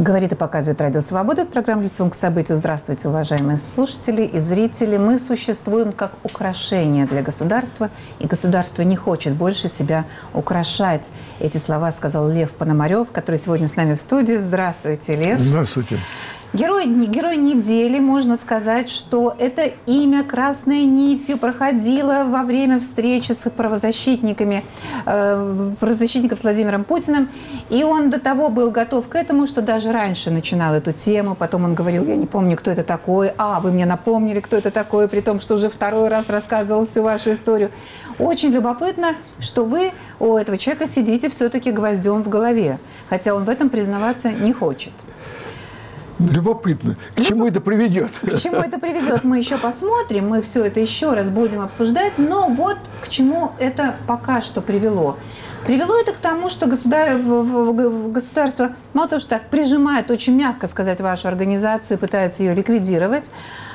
Говорит и показывает Радио Свобода. Это программа «Лицом к событию». Здравствуйте, уважаемые слушатели и зрители. Мы существуем как украшение для государства, и государство не хочет больше себя украшать. Эти слова сказал Лев Пономарев, который сегодня с нами в студии. Здравствуйте, Лев. Здравствуйте. Герой недели, можно сказать, что это имя красной нитью проходило во время встречи с правозащитников с Владимиром Путиным. И он до того был готов к этому, что даже раньше начинал эту тему. Потом он говорил: я не помню, кто это такой. Вы мне напомнили, кто это такой, при том, что уже второй раз рассказывал всю вашу историю. Очень любопытно, что вы у этого человека сидите все-таки гвоздем в голове, хотя он в этом признаваться не хочет. Любопытно. К чему это приведет? К чему это приведет, мы еще посмотрим, мы все это еще раз будем обсуждать, но вот к чему это пока что привело. Привело это к тому, что государство, мало того, что так прижимает, очень мягко сказать, вашу организацию, пытается ее ликвидировать,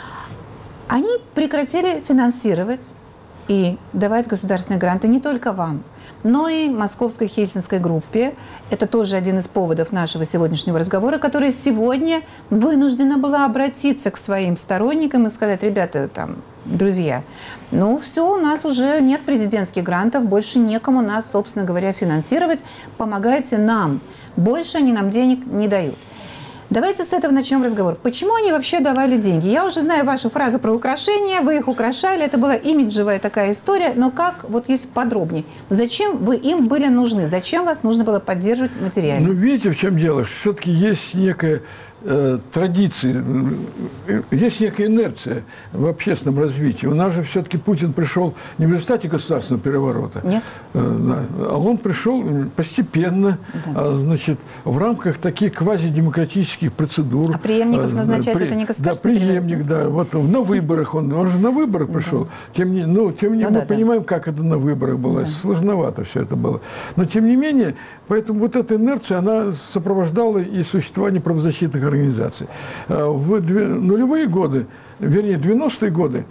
они прекратили финансировать и давать государственные гранты не только вам, но и Московской Хельсинской группе. Это тоже один из поводов нашего сегодняшнего разговора, которая сегодня вынуждена была обратиться к своим сторонникам и сказать: ребята, друзья, все, у нас уже нет президентских грантов, больше некому нас, собственно говоря, финансировать, помогайте нам. Больше они нам денег не дают. Давайте с этого начнем разговор. Почему они вообще давали деньги? Я уже знаю вашу фразу про украшения, вы их украшали, это была имиджевая такая история, но если подробнее, зачем вы им были нужны? Зачем вас нужно было поддерживать материально? Видите, в чем дело? Все-таки есть некая традиции, есть некая инерция в общественном развитии. У нас же все-таки Путин пришел не в результате государственного переворота, нет. А он пришел постепенно, да. В рамках таких квазидемократических процедур. А преемников назначать это не государственный преемник, да. Вот на выборах он же на выборах пришел. Тем не менее, мы понимаем, как это на выборах было. Да. Сложновато все это было. Но тем не менее, поэтому вот эта инерция, она сопровождала и существование правозащитных организаций. В нулевые годы, вернее, 90-е годы,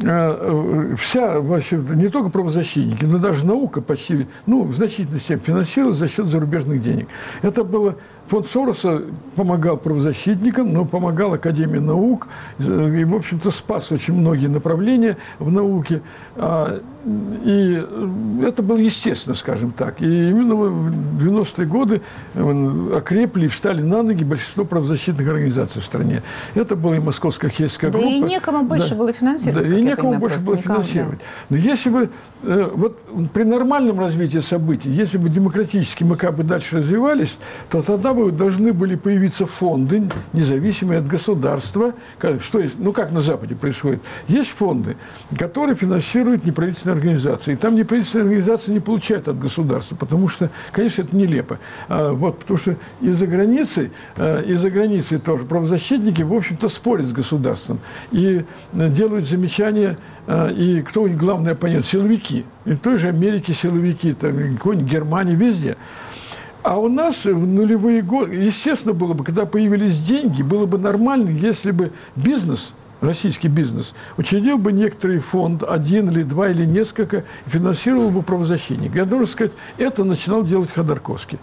вся, вообще, не только правозащитники, но даже наука почти, в значительной степени финансировалась за счет зарубежных денег. Это было... Фонд Сороса помогал правозащитникам, но помогал Академии наук и, в общем-то, спас очень многие направления в науке. И это было естественно, скажем так. И именно в 90-е годы окрепли и встали на ноги большинство правозащитных организаций в стране. Это была и Московская Хельсинская группа. Да и некому больше было финансировать. Да, и некому больше было финансировать. Но если бы, при нормальном развитии событий, если бы демократически мы как бы дальше развивались, то тогда бы должны были появиться фонды, независимые от государства. Что есть, как на Западе происходит. Есть фонды, которые финансируют неправительственные организации. И там неправительственные организации не получают от государства, потому что, конечно, это нелепо. Потому что из-за границы тоже правозащитники, в общем-то, спорят с государством и делают замечания. И кто у них главный оппонент? Силовики. И в той же Америке силовики, какой-нибудь Германии, везде. А у нас в нулевые годы, естественно, было бы, когда появились деньги, было бы нормально, если бы бизнес, российский бизнес, учредил бы некоторый фонд, один или два или несколько, финансировал бы правозащитник. Я должен сказать, это начинал делать Ходорковский.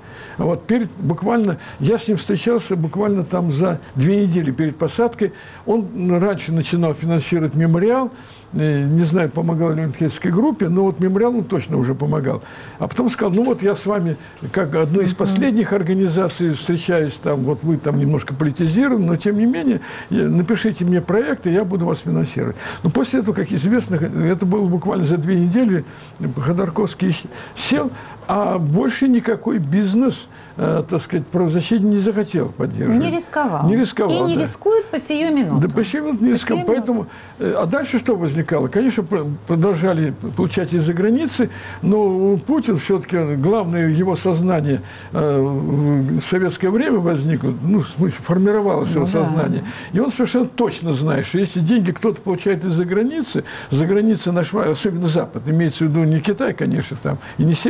Я с ним встречался буквально за 2 недели перед посадкой. Он раньше начинал финансировать «Мемориал». Не знаю, помогал ли он Хельсинской группе, но «Мемориал» он точно уже помогал. А потом сказал: я с вами, как одной из последних организаций, встречаюсь, вы немножко политизированы, но тем не менее, напишите мне проект, и я буду вас финансировать. Но после этого, как известно, это было буквально за 2 недели, Ходорковский сел, а больше никакой бизнес, правозащитник не захотел поддерживать. Не рисковал. И не рискует по сию минуту. Да, по сию минуту не рисковал. Поэтому, дальше что возникало? Конечно, продолжали получать из-за границы, но Путин все-таки, главное его сознание в советское время возникло, в смысле, формировалось его сознание. И он совершенно точно знает, что если деньги кто-то получает из-за границы наш, особенно Запад, имеется в виду не Китай, конечно, и не Северная Корея,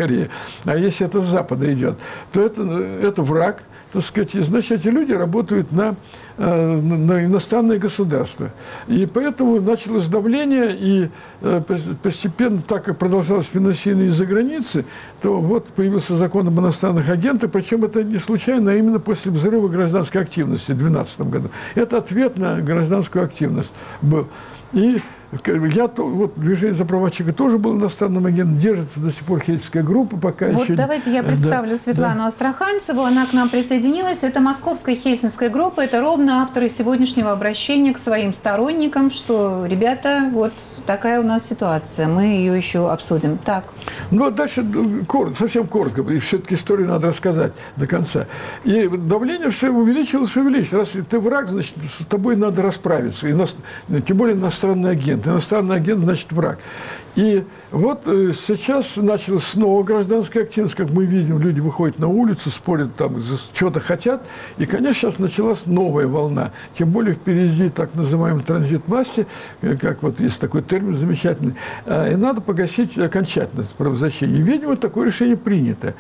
скорее. А если это с Запада идет, то это враг, так сказать, и, значит, эти люди работают на иностранные государства. И поэтому началось давление, и постепенно, так как продолжалось финансирование из-за границы, то вот появился закон об иностранных агентах, причем это не случайно, а именно после взрыва гражданской активности в 2012 году. Это ответ на гражданскую активность был. И я, вот, движение за права человека тоже был иностранным агентом, держится до сих пор хельсинская группа, пока вот еще... давайте я представлю Светлану Астраханцеву, она к нам присоединилась, это московская хельсинская группа, это ровно авторы сегодняшнего обращения к своим сторонникам, что, ребята, вот такая у нас ситуация, мы ее еще обсудим. Так. Ну, а дальше совсем коротко, и все-таки историю надо рассказать до конца. И давление все увеличилось. Раз ты враг, значит, с тобой надо расправиться, тем более иностранный агент. Иностранный агент, значит, враг. И вот сейчас началась снова гражданская активность, как мы видим, люди выходят на улицу, спорят там, что-то хотят. И, конечно, сейчас началась новая волна. Тем более впереди так называемый транзит власти, как вот есть такой термин замечательный. И надо погасить окончательно правозащитие. И, видимо, такое решение принято.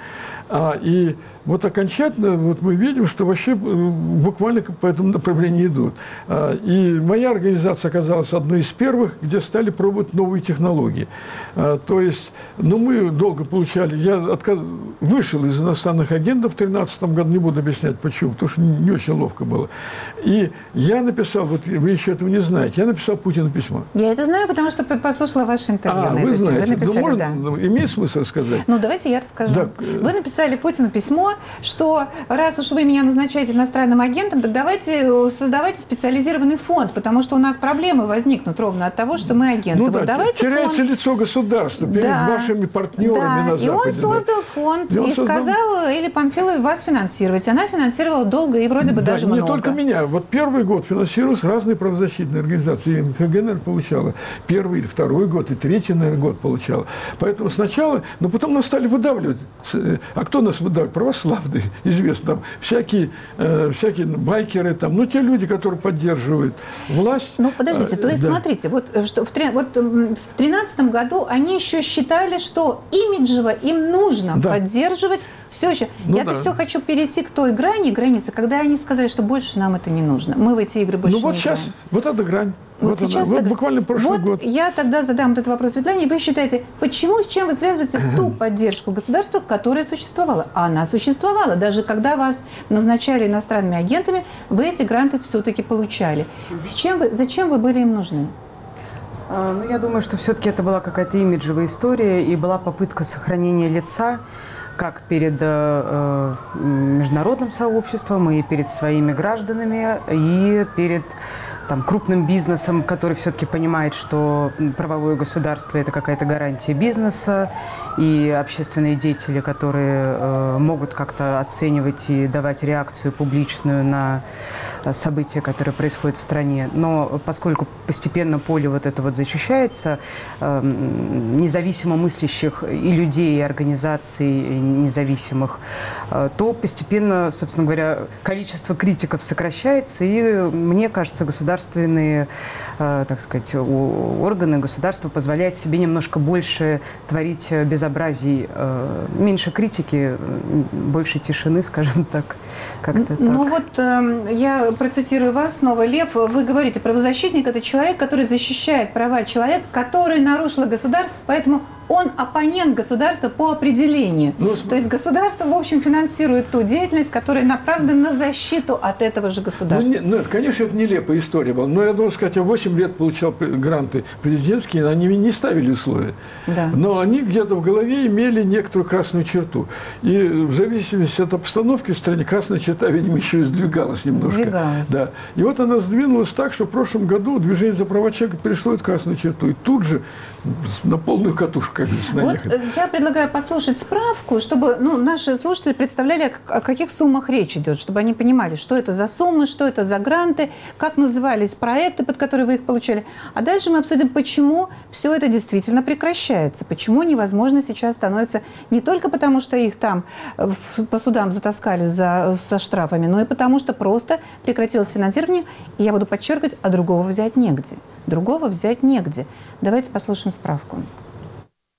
И вот окончательно вот мы видим, что вообще буквально по этому направлению идут. И моя организация оказалась одной из первых, где стали пробовать новые технологии. То есть, мы долго получали, я вышел из иностранных агентов в 2013 году, не буду объяснять почему, потому что не очень ловко было. И я написал, вот вы еще этого не знаете, я написал Путину письмо. Я это знаю, потому что послушала ваше интервью на эту тему. Вы написали, да. Имеет смысл рассказать? Ну, давайте я расскажу. Да. Вы написали Путину письмо, что раз уж вы меня назначаете иностранным агентом, так давайте создавайте специализированный фонд, потому что у нас проблемы возникнут ровно от того, что мы агенты. Ну, вот да, давайте теряется лицо государства перед вашими партнерами на Западе. И он создал фонд и сказал Элле Памфиловой вас финансировать. Она финансировала долго и вроде бы даже много. Не только меня. Вот первый год финансировались разные правозащитные организации. МХГ, наверное, получала первый или второй год, и третий, наверное, год получала. Поэтому сначала, но потом нас стали выдавливать. А кто нас выдавливает? Православные, известно, там, всякие байкеры, там, те люди, которые поддерживают власть. Ну, подождите, то есть, смотрите, вот в 2013 году они еще считали, что имиджево им нужно поддерживать все еще. Я-то все хочу перейти к той границе, когда они сказали, что больше нам это не нужно. Мы в эти игры больше не играем. Сейчас, вот эта грань. Вот сейчас буквально прошлый год. Я тогда задам этот вопрос Светлане. Вы считаете, с чем вы связываете ту поддержку государства, которая существовала? А она существовала. Даже когда вас назначали иностранными агентами, вы эти гранты все-таки получали. Зачем вы были им нужны? Я думаю, что все-таки это была какая-то имиджевая история и была попытка сохранения лица как перед международным сообществом, и перед своими гражданами, и перед крупным бизнесом, который все-таки понимает, что правовое государство – это какая-то гарантия бизнеса, и общественные деятели, которые могут как-то оценивать и давать реакцию публичную на события, которые происходят в стране. Но поскольку постепенно поле вот это вот зачищается, независимо мыслящих и людей, и организаций независимых, то постепенно, собственно говоря, количество критиков сокращается, и, мне кажется, государственные, так сказать, органы государства позволяют себе немножко больше творить безобразий, меньше критики, больше тишины, скажем так. Как-то так. Ну вот я процитирую вас снова, Лев. Вы говорите, правозащитник – это человек, который защищает права человека, который нарушил государство, поэтому он оппонент государства по определению. То есть государство, в общем, финансирует ту деятельность, которая направлена на защиту от этого же государства. Конечно, это нелепая история была. Но я должен сказать, я 8 лет получал гранты президентские, они не ставили условия. Да. Но они где-то в голове имели некоторую красную черту. И в зависимости от обстановки в стране красная черта, видимо, еще и сдвигалась немножко. Сдвигалась. Да. И вот она сдвинулась так, что в прошлом году движение за права человека перешло эту красную черту. И тут же на полную катушку. Вот я предлагаю послушать справку, чтобы наши слушатели представляли, о каких суммах речь идет, чтобы они понимали, что это за суммы, что это за гранты, как назывались проекты, под которые вы их получали. А дальше мы обсудим, почему все это действительно прекращается, почему невозможно сейчас становится не только потому, что их там по судам затаскали со штрафами, но и потому, что просто прекратилось финансирование, и я буду подчеркивать, а другого взять негде. Другого взять негде. Давайте послушаем справку.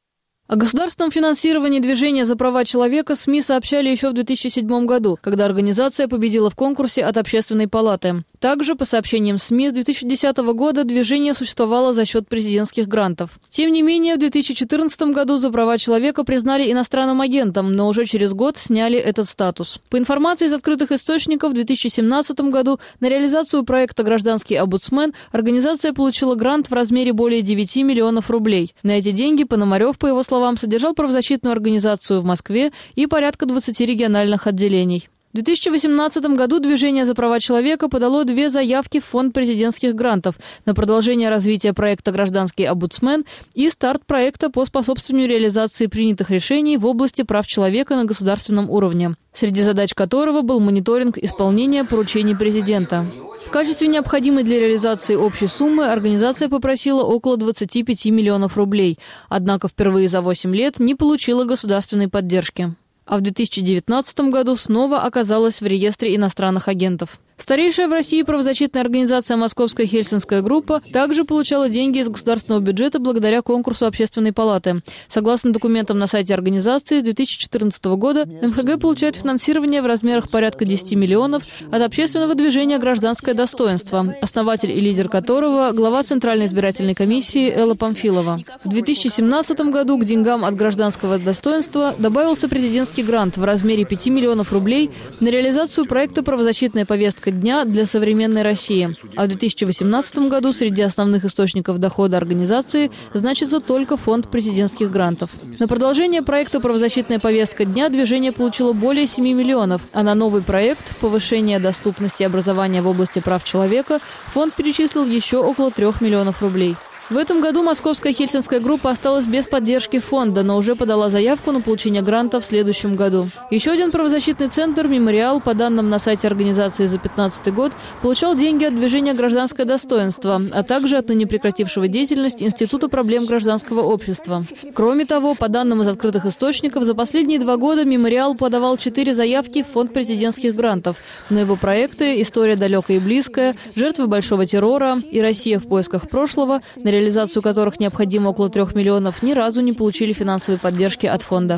О государственном финансировании движения за права человека СМИ сообщали еще в 2007 году, когда организация победила в конкурсе от Общественной палаты. Также, по сообщениям СМИ, с 2010 года движение существовало за счет президентских грантов. Тем не менее, в 2014 году за права человека признали иностранным агентом, но уже через год сняли этот статус. По информации из открытых источников, в 2017 году на реализацию проекта «Гражданский омбудсмен» организация получила грант в размере более 9 миллионов рублей. На эти деньги Пономарев, по его словам, содержал правозащитную организацию в Москве и порядка 20 региональных отделений. В 2018 году движение за права человека подало 2 заявки в фонд президентских грантов на продолжение развития проекта «Гражданский омбудсмен» и старт проекта по способствованию реализации принятых решений в области прав человека на государственном уровне, среди задач которого был мониторинг исполнения поручений президента. В качестве необходимой для реализации общей суммы организация попросила около 25 миллионов рублей, однако впервые за 8 лет не получила государственной поддержки. А в 2019 году снова оказалась в реестре иностранных агентов. Старейшая в России правозащитная организация «Московская Хельсинская группа» также получала деньги из государственного бюджета благодаря конкурсу Общественной палаты. Согласно документам на сайте организации, с 2014 года МХГ получает финансирование в размерах порядка 10 миллионов от общественного движения «Гражданское достоинство», основатель и лидер которого – глава Центральной избирательной комиссии Элла Памфилова. В 2017 году к деньгам от «Гражданского достоинства» добавился президентский грант в размере 5 миллионов рублей на реализацию проекта «Правозащитная повестка дня для современной России». А в 2018 году среди основных источников дохода организации значится только фонд президентских грантов. На продолжение проекта «Правозащитная повестка дня» движение получило более 7 миллионов, а на новый проект «Повышение доступности образования в области прав человека» фонд перечислил еще около 3 миллионов рублей. В этом году Московская Хельсинская группа осталась без поддержки фонда, но уже подала заявку на получение гранта в следующем году. Еще один правозащитный центр «Мемориал», по данным на сайте организации за 2015 год, получал деньги от движения «Гражданское достоинство», а также от ныне прекратившего деятельность Института проблем гражданского общества. Кроме того, по данным из открытых источников, за последние 2 года «Мемориал» подавал 4 заявки в фонд президентских грантов. Но его проекты «История далекая и близкая», «Жертвы большого террора» и «Россия в поисках прошлого», на реализацию которых необходимо около 3 миллионов, ни разу не получили финансовой поддержки от фонда.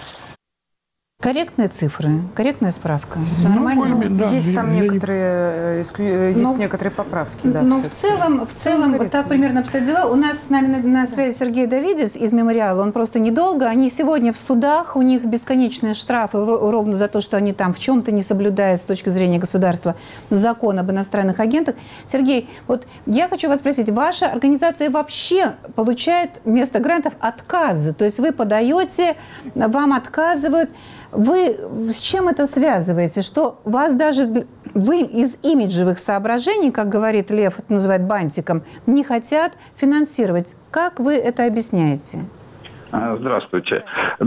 Корректные цифры, корректная справка. Все нормально? Да, есть там некоторые поправки. Да, но в целом вот так примерно обстоят дела. У нас с нами на связи Сергей Давидис из «Мемориала». Он просто недолго. Они сегодня в судах, у них бесконечные штрафы ровно за то, что они там в чем-то не соблюдают с точки зрения государства закон об иностранных агентах. Сергей, вот я хочу вас спросить, ваша организация вообще получает вместо грантов отказы? То есть вы подаете, вам отказывают. Вы с чем это связываете? Что вас даже вы из имиджевых соображений, как говорит Лев, это называют бантиком, не хотят финансировать. Как вы это объясняете? Здравствуйте.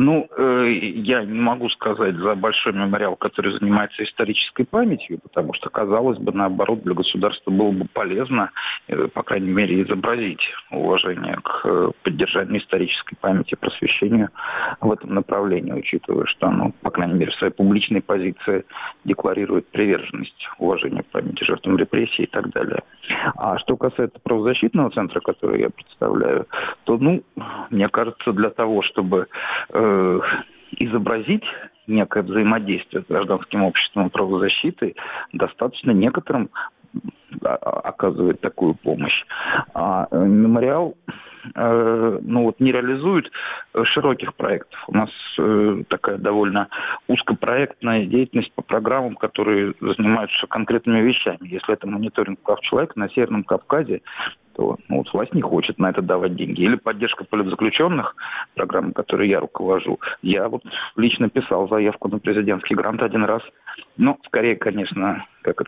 Я не могу сказать за большой мемориал, который занимается исторической памятью, потому что, казалось бы, наоборот, для государства было бы полезно, по крайней мере, изобразить уважение к поддержанию исторической памяти, просвещению в этом направлении, учитывая, что оно, по крайней мере, в своей публичной позиции декларирует приверженность уважению к памяти жертвам репрессий и так далее. А что касается правозащитного центра, который я представляю, то, мне кажется, для того, чтобы изобразить некое взаимодействие с гражданским обществом и правозащитой, достаточно некоторым оказывает такую помощь. А «Мемориал» не реализует широких проектов. У нас такая довольно узкопроектная деятельность по программам, которые занимаются конкретными вещами. Если это мониторинг прав человека на Северном Кавказе, то власть не хочет на это давать деньги. Или поддержка политзаключенных, программы, которые я руковожу. Я лично писал заявку на президентский грант 1 раз. Но скорее, конечно,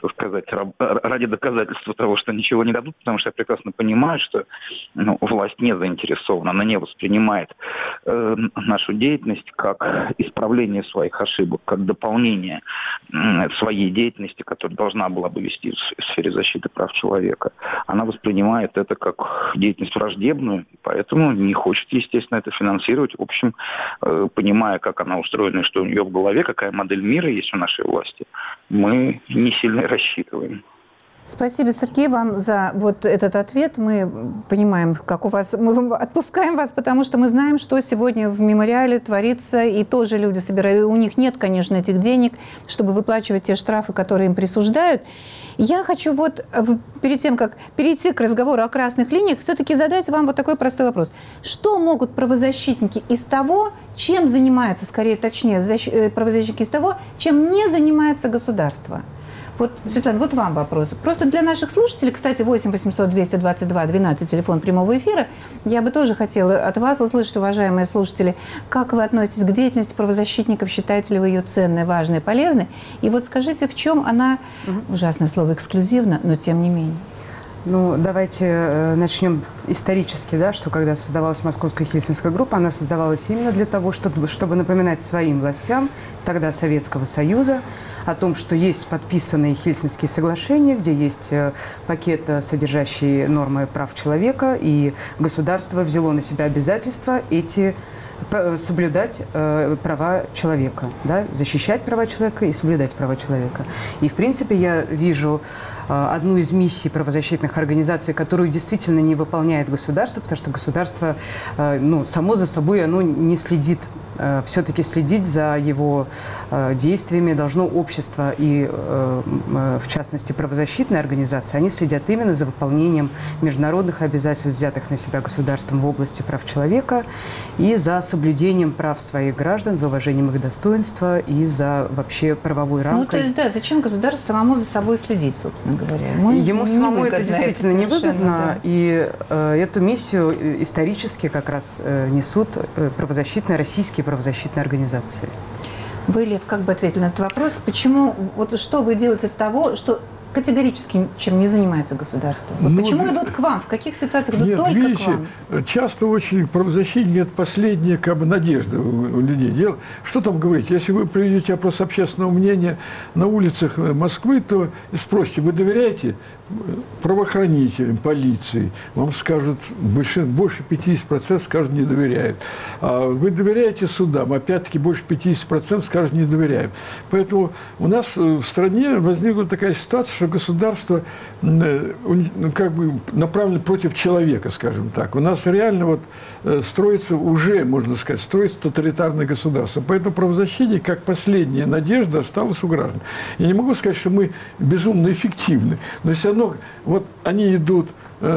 ради доказательства того, что ничего не дадут, потому что я прекрасно понимаю, что власть не заинтересована, она не воспринимает нашу деятельность как исправление своих ошибок, как дополнение своей деятельности, которая должна была бы вести в сфере защиты прав человека. Она воспринимает это как деятельность враждебную, поэтому не хочет, естественно, это финансировать. В общем, понимая, как она устроена и что у нее в голове, какая модель мира есть у нашей власти, мы не сильно рассчитываем. Спасибо, Сергей, вам за вот этот ответ. Мы понимаем, как у вас... Мы отпускаем вас, потому что мы знаем, что сегодня в мемориале творится, и тоже люди собирают. У них нет, конечно, этих денег, чтобы выплачивать те штрафы, которые им присуждают. Я хочу вот перед тем, как перейти к разговору о красных линиях, все-таки задать вам вот такой простой вопрос. Что могут правозащитники из того, чем занимаются, скорее, точнее, правозащитники из того, чем не занимается государство? Вот, Светлана, вот вам вопрос. Просто для наших слушателей, кстати, 8 800 222 12, телефон прямого эфира, я бы тоже хотела от вас услышать, уважаемые слушатели, как вы относитесь к деятельности правозащитников, считаете ли вы ее ценной, важной, полезной? И вот скажите, в чем она, ужасное слово, эксклюзивна, но тем не менее. Ну, давайте начнем исторически, да, что когда создавалась Московская Хельсинская группа, она создавалась именно для того, чтобы напоминать своим властям, тогда Советского Союза, о том, что есть подписанные Хельсинские соглашения, где есть пакет, содержащий нормы прав человека, и государство взяло на себя обязательства соблюдать права человека, да, защищать права человека и соблюдать права человека. И, в принципе, я вижу одну из миссий правозащитных организаций, которую действительно не выполняет государство, потому что государство, само за собой, оно не следит. Все-таки следить за его действиями должно общество и, в частности, правозащитные организации. Они следят именно за выполнением международных обязательств, взятых на себя государством в области прав человека, и за соблюдением прав своих граждан, за уважением их достоинства и за вообще правовой рамкой. Ну, то есть, да, зачем государству самому за собой следить, собственно говоря? Ему самому это действительно невыгодно, да. И эту миссию исторически как раз несут правозащитные российские правозащитной организации. Вы, Лев, как бы ответили на этот вопрос? Почему, вот что вы делаете от того, что категорически чем не занимается государство? Вот почему идут к вам? В каких ситуациях идут только видите, к вам? часто очень правозащитники – это последняя как бы надежда у людей. Что там говорить? Если вы проведете опрос общественного мнения на улицах Москвы, то спросите, вы доверяете правоохранителям, полиции? Вам скажут, больше 50% скажут, не доверяют. А вы доверяете судам? Опять-таки, больше 50% скажут, не доверяем. Поэтому у нас в стране возникла такая ситуация, что государство как бы направлено против человека, скажем так. У нас реально вот строится уже, можно сказать, строится тоталитарное государство. Поэтому правозащитник, как последняя надежда, осталась у граждан. Я не могу сказать, что мы безумно эффективны, но все равно вот они идут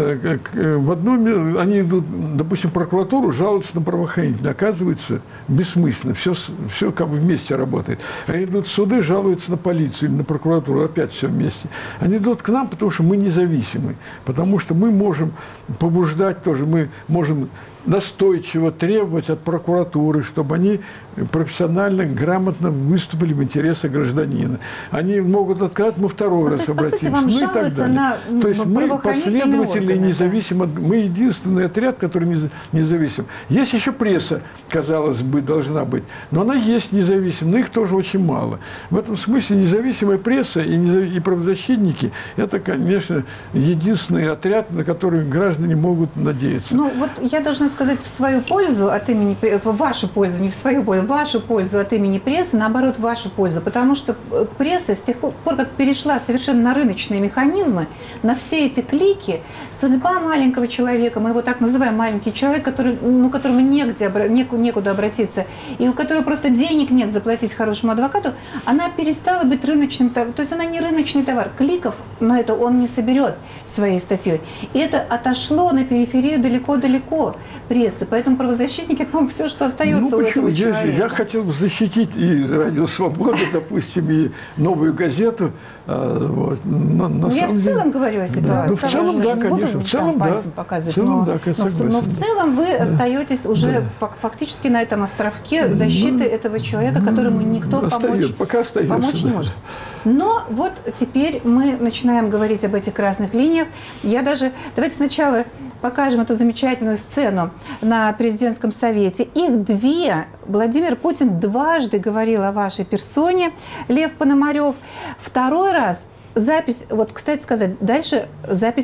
они идут, допустим, в прокуратуру, жалуются на правоохранителя. Оказывается, бессмысленно, все как бы вместе работает. Они идут в суды, жалуются на полицию или на прокуратуру, опять все вместе. Они идут к нам, потому что мы независимы, потому что мы можем побуждать тоже, мы можем настойчиво требовать от прокуратуры, чтобы они профессионально, грамотно выступили в интересах гражданина. Они могут отказать, мы второй раз обратимся. По сути, вам жалуются на то есть мы последовательно и независимы. Да? Мы единственный отряд, который независим. Есть еще пресса, казалось бы, должна быть, но она есть независимая, но их тоже очень мало. В этом смысле независимая пресса и правозащитники – это, конечно, единственный отряд, на который граждане могут надеяться. Ну, вот я должна сказать в свою пользу от имени, в вашу пользу, не в свою пользу, в вашу пользу от имени прессы, наоборот, в вашу пользу, потому что пресса с тех пор, как перешла совершенно на рыночные механизмы, на все эти клики, судьба маленького человека, мы его так называем, маленький человек, которому некуда обратиться, и у которого просто денег нет заплатить хорошему адвокату, она перестала быть рыночным товаром, то есть она не рыночный товар, кликов, но это он не соберет своей статьей. И это отошло на периферию далеко-далеко прессы, поэтому правозащитники, это, по-моему, все, что остается у этого человека. Я хотел бы защитить и «Радио Свобода», допустим, и «Новую газету». Вот. Я в целом говорю о ситуации. В целом, да, конечно. В целом, пальцем показывать. Но в целом вы остаетесь уже фактически на этом островке защиты этого человека, которому никто помочь не может. Но вот теперь мы начинаем говорить об этих красных линиях. Давайте сначала покажем эту замечательную сцену на президентском совете. Их две. Владимир Путин дважды говорил о вашей персоне, Лев Пономарев. Второй раз запись, вот, кстати сказать, дальше запись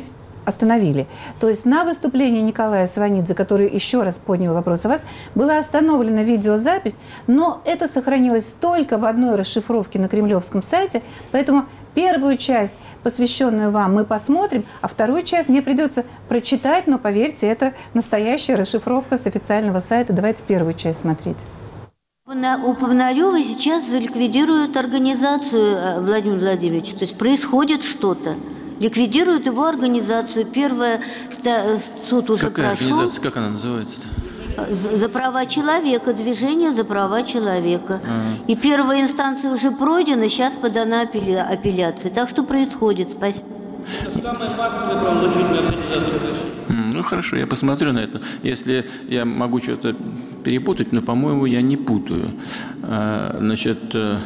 остановили. То есть на выступлении Николая Сванидзе, который еще раз поднял вопрос о вас, была остановлена видеозапись, но это сохранилось только в одной расшифровке на кремлевском сайте, поэтому первую часть, посвященную вам, мы посмотрим, а вторую часть мне придется прочитать, но поверьте, это настоящая расшифровка с официального сайта. Давайте первую часть смотреть. У Пономарева сейчас ликвидируют организацию, Владимир Владимирович, то есть происходит что-то. Ликвидируют его организацию. Первый суд уже Какая прошел. Организация, как она называется-то? За права человека, движение за права человека. И первая инстанция уже пройдена, сейчас подана апелляция. Так что происходит. Спасибо. Это самая массовая правозащитная организация. Ну, хорошо, я посмотрю на это. Если я могу что-то перепутать, но, по-моему, я не путаю. Значит,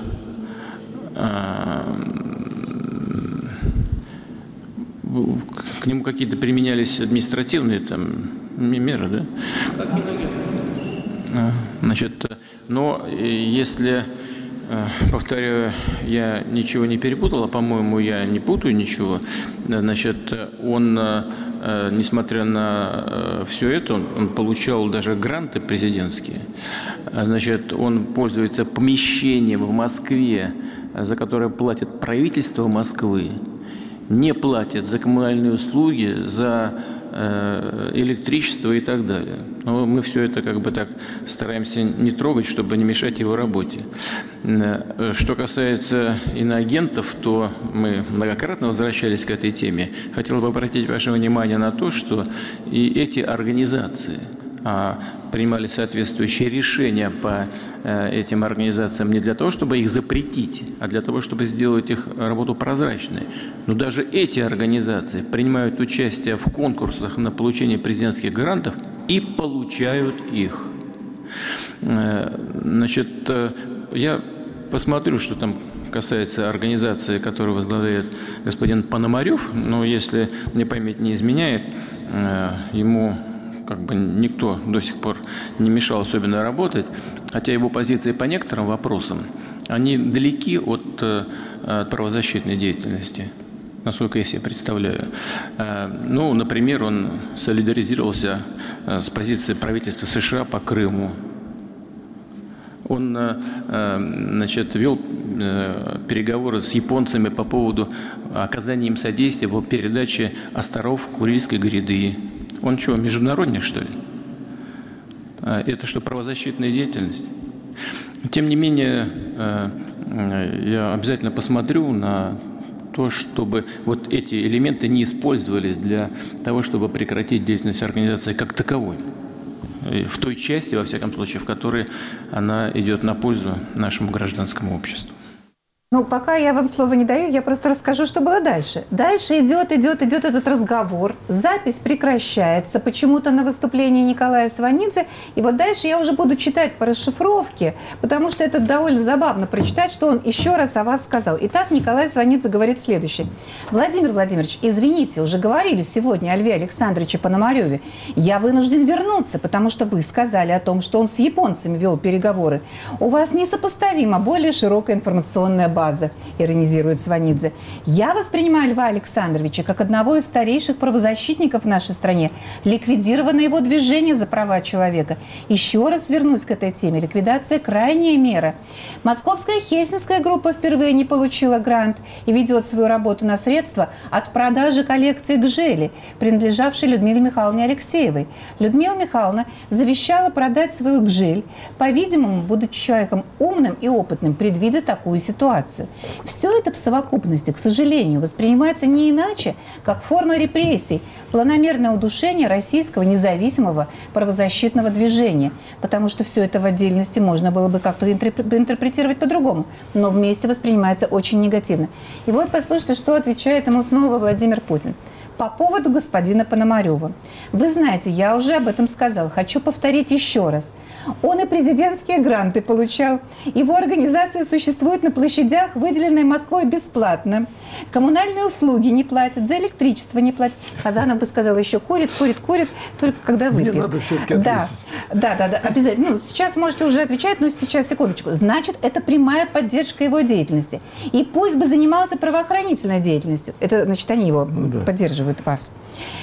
к нему какие-то применялись административные там меры, да? Значит, но если, повторяю, я ничего не перепутал, а, по-моему, я не путаю ничего, значит, он, несмотря на все это, он получал даже гранты президентские, значит, он пользуется помещением в Москве, за которое платит правительство Москвы, не платит за коммунальные услуги, за электричество и так далее. Но мы все это как бы так стараемся не трогать, чтобы не мешать его работе. Что касается иноагентов, то мы многократно возвращались к этой теме. Хотел бы обратить ваше внимание на то, что и эти организации принимали соответствующие решения по этим организациям не для того, чтобы их запретить, а для того, чтобы сделать их работу прозрачной. Но даже эти организации принимают участие в конкурсах на получение президентских грантов и получают их. Значит, я посмотрю, что там касается организации, которую возглавляет господин Пономарев, но если мне память не изменяет, ему как бы никто до сих пор не мешал особенно работать, хотя его позиции по некоторым вопросам, они далеки от правозащитной деятельности, насколько я себе представляю. Ну, например, он солидаризировался с позицией правительства США по Крыму. Он, значит, вел переговоры с японцами по поводу оказания им содействия по передаче островов Курильской гряды. Он что, международник, что ли? Это что, правозащитная деятельность? Тем не менее, я обязательно посмотрю на то, чтобы вот эти элементы не использовались для того, чтобы прекратить деятельность организации как таковой. В той части, во всяком случае, в которой она идет на пользу нашему гражданскому обществу. Ну, пока я вам слово не даю, я просто расскажу, что было дальше. Дальше идет этот разговор, запись прекращается почему-то на выступлении Николая Сванидзе, и вот дальше я уже буду читать по расшифровке, потому что это довольно забавно прочитать, что он еще раз о вас сказал. Итак, Николай Сванидзе говорит следующее. Владимир Владимирович, извините, уже говорили сегодня о Льве Александровиче Пономареве. Я вынужден вернуться, потому что вы сказали о том, что он с японцами вел переговоры. У вас несопоставимо более широкая информационная база. Иронизирует Сванидзе. Я воспринимаю Льва Александровича как одного из старейших правозащитников в нашей стране. Ликвидировано его движение за права человека. Еще раз вернусь к этой теме. Ликвидация – крайняя мера. Московская Хельсинская группа впервые не получила грант и ведет свою работу на средства от продажи коллекции гжели, принадлежавшей Людмиле Михайловне Алексеевой. Людмила Михайловна завещала продать свою гжель, по-видимому, будучи человеком умным и опытным, предвидя такую ситуацию. Все это в совокупности, к сожалению, воспринимается не иначе, как форма репрессий, планомерное удушение российского независимого правозащитного движения, потому что все это в отдельности можно было бы как-то интерпретировать по-другому, но вместе воспринимается очень негативно. И вот послушайте, что отвечает ему снова Владимир Путин. По поводу господина Пономарева. Вы знаете, я уже об этом сказал. Хочу повторить еще раз. Он и президентские гранты получал. Его организация существует на площадях, выделенные Москвой бесплатно. Коммунальные услуги не платят, за электричество не платят. Хазанов бы сказал, еще курит, только когда выпьет. Мне надо все-таки ответить. Да, обязательно. Ну, сейчас можете уже отвечать, но сейчас, секундочку. Значит, это прямая поддержка его деятельности. И пусть бы занимался правоохранительной деятельностью. Это, значит, они его поддерживают. спрашивают вас.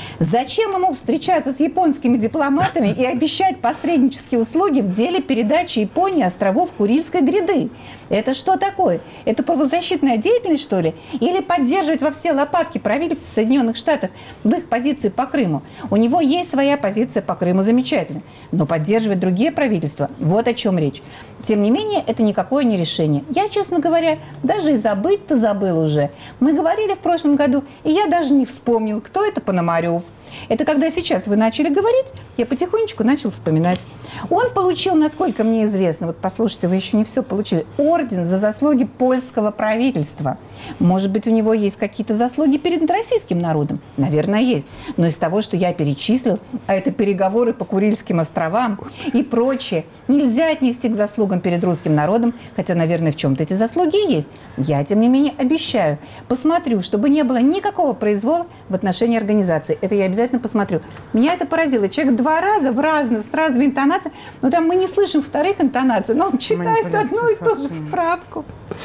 Зачем ему встречаться с японскими дипломатами и обещать посреднические услуги в деле передачи Японии островов Курильской гряды? Это что такое? Это правозащитная деятельность, что ли? Или поддерживать во все лопатки правительство в Соединенных Штатах в их позиции по Крыму? У него есть своя позиция по Крыму, замечательно. Но поддерживать другие правительства, вот о чем речь. Тем не менее, это никакое не решение. Я, честно говоря, даже и забыть-то забыл уже. Мы говорили в прошлом году, и я даже не вспомнил, кто это Пономарев. Это когда сейчас вы начали говорить, я потихонечку начал вспоминать. Он получил, насколько мне известно, вот послушайте, вы еще не все получили, орден за заслуги польского правительства. Может быть, у него есть какие-то заслуги перед российским народом? Наверное, есть. Но из того, что я перечислил, а это переговоры по Курильским островам и прочее, нельзя отнести к заслугам перед русским народом, хотя, наверное, в чем-то эти заслуги есть. Я, тем не менее, обещаю, посмотрю, чтобы не было никакого произвола в отношении организации. Это я обязательно посмотрю. Меня это поразило. Человек 2 раза с разными интонациями, но там мы не слышим вторых интонаций, но он читает одну и ту же справку.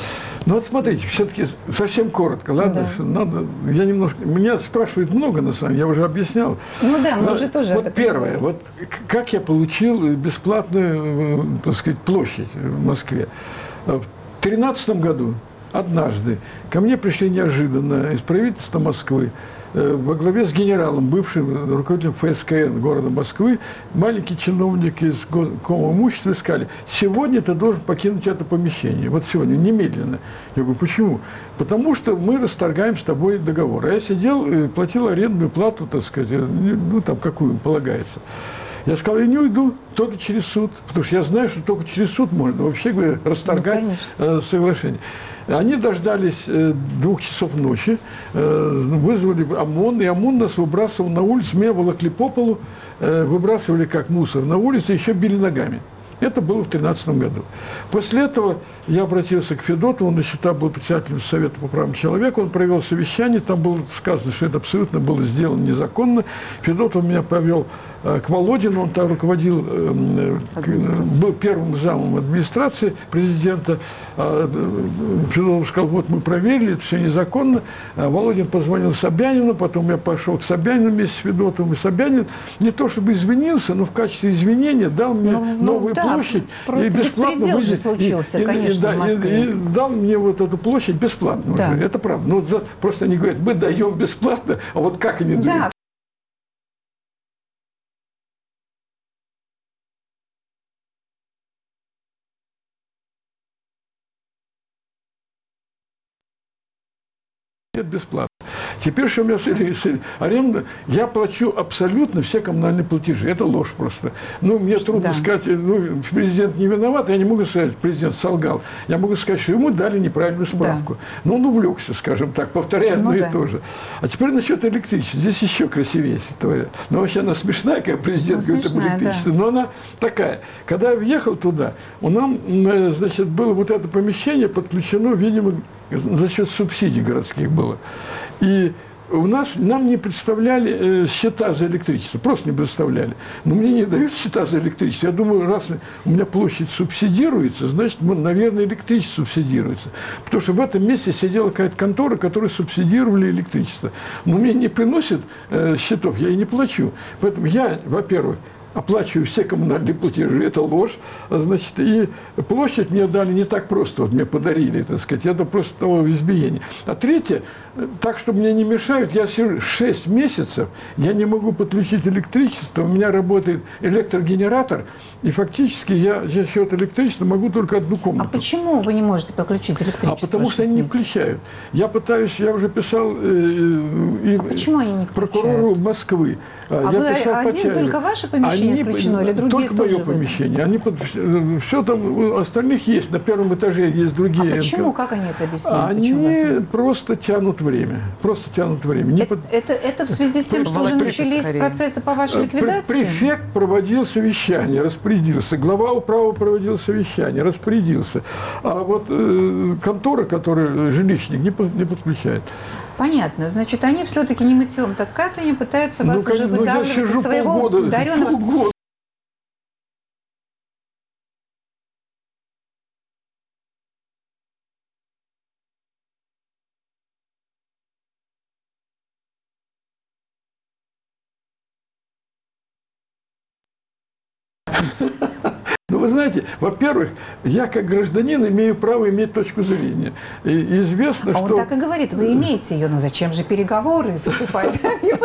Ну вот смотрите, все-таки совсем коротко, ладно? Да. Что надо, я немножко, меня спрашивают много, на самом деле, я уже объяснял. Ну да, мы уже тоже об Вот этом первое, говорили. вот как я получил бесплатную, так сказать, площадь в Москве. В 2013 году однажды ко мне пришли неожиданно из правительства Москвы во главе с генералом, бывшим руководителем ФСКН города Москвы, маленький чиновник из Госимущества, сказали: сегодня ты должен покинуть это помещение. Вот сегодня, немедленно. Я говорю: почему? Потому что мы расторгаем с тобой договор. А я сидел и платил арендную плату, так сказать, ну там какую полагается. Я сказал: я не уйду, только через суд, потому что я знаю, что только через суд можно вообще говоря, расторгать соглашение. Они дождались 2 часов ночи, вызвали ОМОН, и ОМОН нас выбрасывал на улицу, меня волокли по полу, выбрасывали как мусор на улицу, еще били ногами. Это было в 2013 году. После этого я обратился к Федотову, он еще там был председателем Совета по правам человека, он провел совещание, там было сказано, что это абсолютно было сделано незаконно. Федотов меня повел к Володину, он там руководил, был первым замом администрации президента. Федотов сказал: вот мы проверили, это все незаконно. Володин позвонил Собянину, потом я пошел к Собянину вместе с Федотовым, и Собянин не то чтобы извинился, но в качестве извинения дал мне новую площадь. Просто И бесплатно беспредел же случился, конечно, в Москве. И дал мне вот эту площадь бесплатно уже. Это правда. Но вот просто они говорят: мы даем бесплатно, а вот как они дают? Да. Нет, бесплатно. Теперь, что у меня с аренда, я плачу абсолютно все коммунальные платежи. Это ложь просто. Ну, мне трудно сказать, ну, президент не виноват, я не могу сказать, президент солгал. Я могу сказать, что ему дали неправильную справку. Но он увлекся, скажем так, повторяя одно и то же. А теперь насчет электричества. Здесь еще красивее история. Но вообще она смешная, когда президент говорит об электричестве. Но она такая. Когда я въехал туда, у нас, значит, было вот это помещение подключено, видимо, за счет субсидий городских было. И у нас, нам не представляли счета за электричество, просто не представляли. Но мне не дают счета за электричество. Я думаю, раз у меня площадь субсидируется, значит, наверное, электричество субсидируется. Потому что в этом месте сидела какая-то контора, которая субсидировали электричество. Но мне не приносят счетов, я и не плачу. Поэтому я, во-первых, оплачиваю все коммунальные платежи, это ложь, значит, и площадь мне дали не так просто, вот мне подарили, так сказать, это просто того избиения. А третье, так, чтобы мне не мешают, я сижу 6 месяцев, я не могу подключить электричество, у меня работает электрогенератор, и фактически я за счет электричества могу только одну комнату. А почему вы не можете подключить электричество? А потому что они не включают. Я пытаюсь, я уже писал почему они не включают? Прокурору Москвы. А я вы писал один только ваше помещение включено или другие только тоже? мое помещение. Они все там, у остальных есть, на первом этаже есть другие. А почему? Как они это объясняют? Они просто тянут время. Просто тянут время. Это в связи с тем, что уже начались процессы по вашей ликвидации? Префект проводил совещание, распорядился. Глава управы проводил совещание, распорядился. А вот контора, которая жилищник, не подключает. Понятно. Значит, они все-таки не мытьем, так Катя не пытаются вас уже выдавливать из своего дареного... Ну, вы знаете, во-первых, я как гражданин имею право иметь точку зрения. И известно, а что... он так и говорит, вы имеете ее, но зачем же переговоры вступать?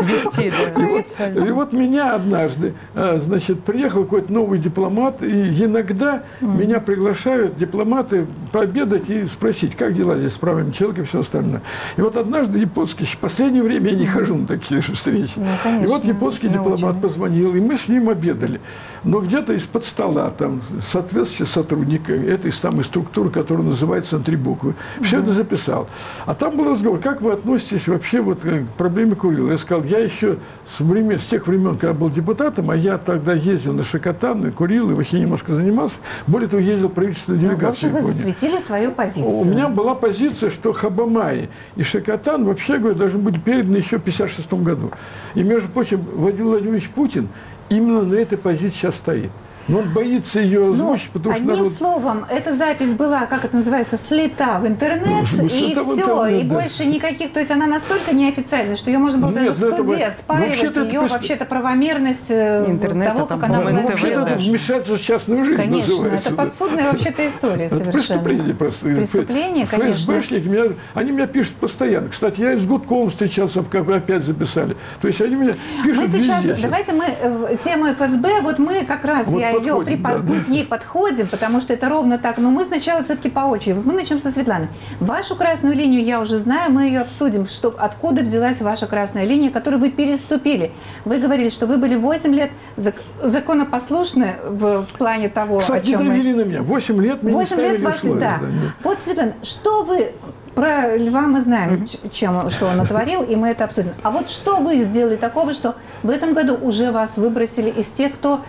И вот меня однажды, значит, приехал какой-то новый дипломат, и иногда меня приглашают дипломаты пообедать и спросить, как дела здесь с правами человека и все остальное. И вот однажды японский, в последнее время я не хожу на такие встречи. И вот японский дипломат позвонил, и мы с ним обедали. Но где-то из-под стола, там, соответствующий сотрудник этой самой структуры, которая называется на 3 буквы, все это записал. А там был разговор, как вы относитесь вообще вот к проблеме Курила? Я сказал, я еще с тех времен, когда был депутатом, а я тогда ездил на Шакотан, курил и вообще немножко занимался, более того, ездил в правительственную делегацию. В общем, вы засветили свою позицию. У меня была позиция, что Хабамай и Шакотан, вообще говоря, должны были переданы еще в 1956 году. И, между прочим, Владимир Владимирович Путин именно на этой позиции сейчас стоит. Но он боится ее озвучить, потому что одним словом, эта запись была, как это называется, слита в интернет, и все, и больше никаких, то есть она настолько неофициальная, что ее можно было даже в суде оспаривать, ее вообще-то правомерность того, как она была сделана. Вмешаться в частную жизнь. Конечно, это подсудная вообще-то история совершенно. Преступление просто. Преступление, конечно. ФСБшники, они меня пишут постоянно. Кстати, я с Гудковым встречался, опять записали. То есть они меня пишут везде. Давайте мы тему ФСБ, вот мы как раз, мы к ней подходим, потому что это ровно так. Но мы сначала все-таки по очереди. Вот мы начнем со Светланы. Вашу красную линию я уже знаю, мы ее обсудим. Откуда взялась ваша красная линия, которую вы переступили? Вы говорили, что вы были 8 лет законопослушны в плане того, кстати, о чем довели на меня. 8 лет мне 8 лет вас, да. Вот, Светлана, что вы... Про Льва мы знаем, что он натворил, и мы это обсудим. А вот что вы сделали такого, что в этом году уже вас выбросили из тех, кто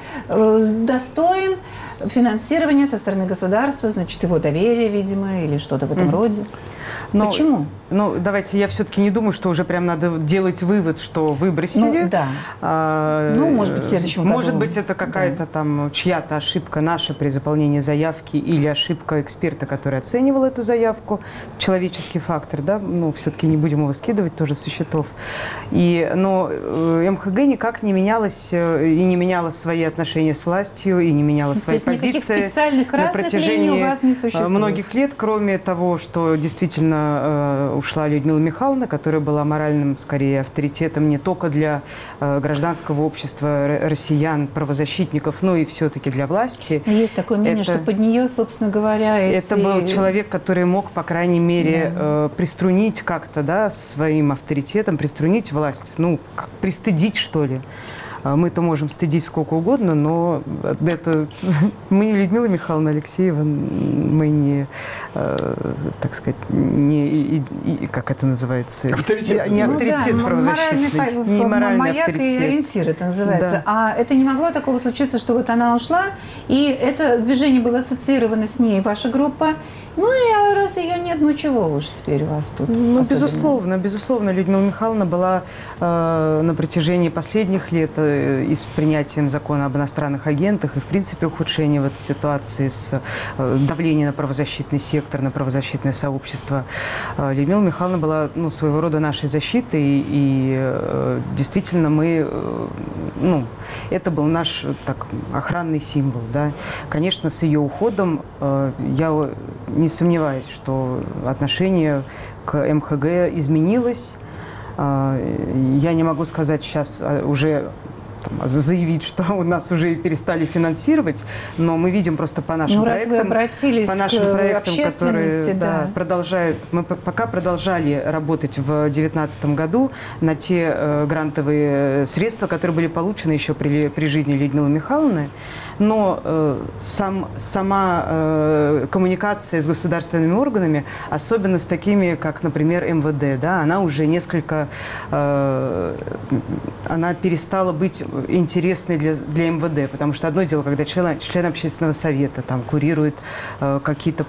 достоин финансирования со стороны государства, значит, его доверия, видимо, или что-то в этом роде? Почему? Ну, давайте, я все-таки не думаю, что уже прям надо делать вывод, что выбросили. Ну, да. Может быть, в следующем году. Может быть, это какая-то там чья-то ошибка наша при заполнении заявки или ошибка эксперта, который оценивал эту заявку. Человеческий фактор, да, ну, все-таки не будем его скидывать тоже со счетов. Но МХГ никак не менялась и не меняла свои отношения с властью, и не меняла свои позиции на протяжении многих лет, кроме того, что действительно ушла Людмила Михайловна, которая была моральным, скорее, авторитетом не только для гражданского общества, россиян, правозащитников, но и все-таки для власти. Есть такое мнение, что под нее, собственно говоря, это был человек, который мог, по крайней мере, приструнить как-то, да, своим авторитетом, приструнить власть, ну, пристыдить, что ли. Мы-то можем стыдить сколько угодно, но это мы не Людмила Михайловна Алексеева, мы не, так сказать, не, как это называется? Не авторитет правозащитный. Не моральный маяк авторитет. И ориентир это называется. Да. А это не могло такого случиться, что вот она ушла, и это движение было ассоциировано с ней, ваша группа. Ну и раз ее нет, ну чего уж теперь у вас тут? Ну, безусловно, Людмила Михайловна была на протяжении последних лет и с принятием закона об иностранных агентах, и в принципе ухудшение вот ситуации с давлением на правозащитный сектор, на правозащитное сообщество. Людмила Михайловна была, ну, своего рода нашей защитой, и действительно мы, ну, это был наш так, охранный символ. Да. Конечно, с ее уходом я не сомневаюсь, что отношение к МХГ изменилось. Я не могу сказать сейчас уже, заявить, что у нас уже перестали финансировать, но мы видим просто по нашим проектам, раз вы обратились к общественности, которые продолжают, мы пока продолжали работать в 2019 году на те грантовые средства, которые были получены еще при жизни Людмилы Михайловны, но сама коммуникация с государственными органами, особенно с такими, как, например, МВД, да, она уже несколько, она перестала быть интересной для МВД, потому что одно дело, когда член общественного совета там курирует какие-то